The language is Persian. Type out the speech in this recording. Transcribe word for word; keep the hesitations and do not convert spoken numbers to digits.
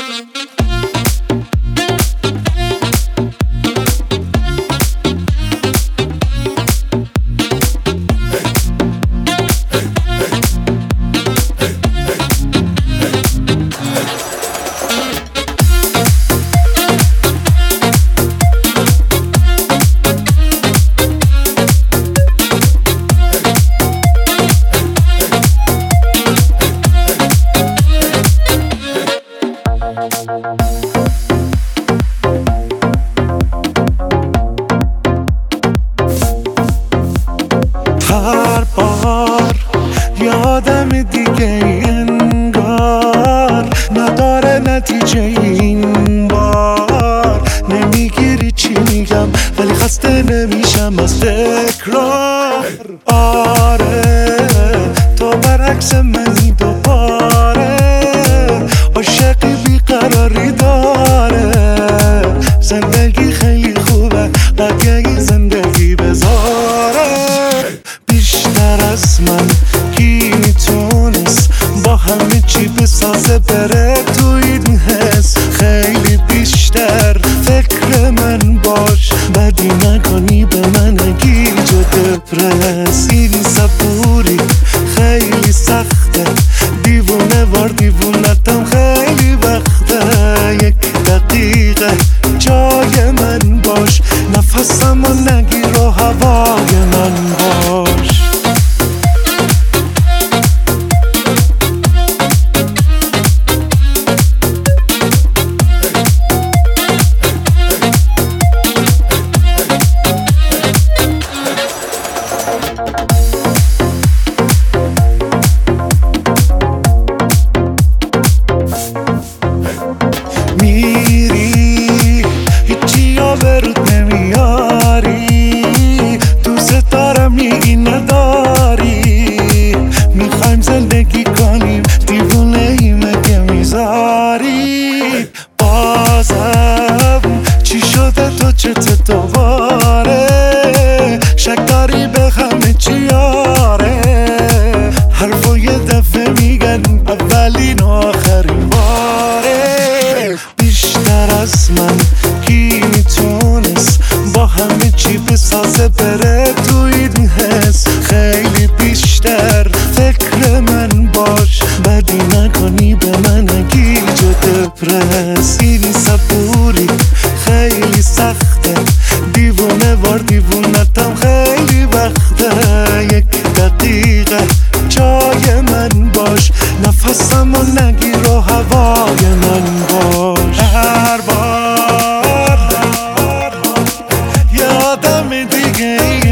هر بار یادم دیگه انگار نداره نتیجه این بار. نمیگیری چی میگم ولی خسته نمیشم از تکرار. آره تو برعکس منی دوباره، عاشقی بیقراری داره. زندگی خیلی خوبه قدیه زندگی بذاره. بیشتر از من کی میتونست با همه چی بسازه بره تو این حس. خیلی بیشتر فکر من باش، بدی نکنی به من نگی جو دپرس. این صبوری خیلی سخته، دیوونه وار دیوونتم خیلی وقته. یک دقیقه جای من باش، نفسم و نگیر و هوای من باش. میری هیچی ها به رود نمیاری، دوست دارم میگی نداری. میخوایم زندگی کنیم دیوونه ای مگه میذاری. بازم چی شده تو چت دوباره، شک داری به همه چی آره. حرفو یه دفعه میگن اولین و آخرین باره. بیشتر از من کی میتونست با همه چی بسازه بره تو این حس. خیلی بیشتر فکر من باش، بدی نکنی به من نگی جو دپرس. این صبوری خیلی سخته، دیوونه وار دیوونتم خیلی وقته. یک دقیقه جای من باش، نفسم و نگیر و هوای من باش. هر بار یادم دیگه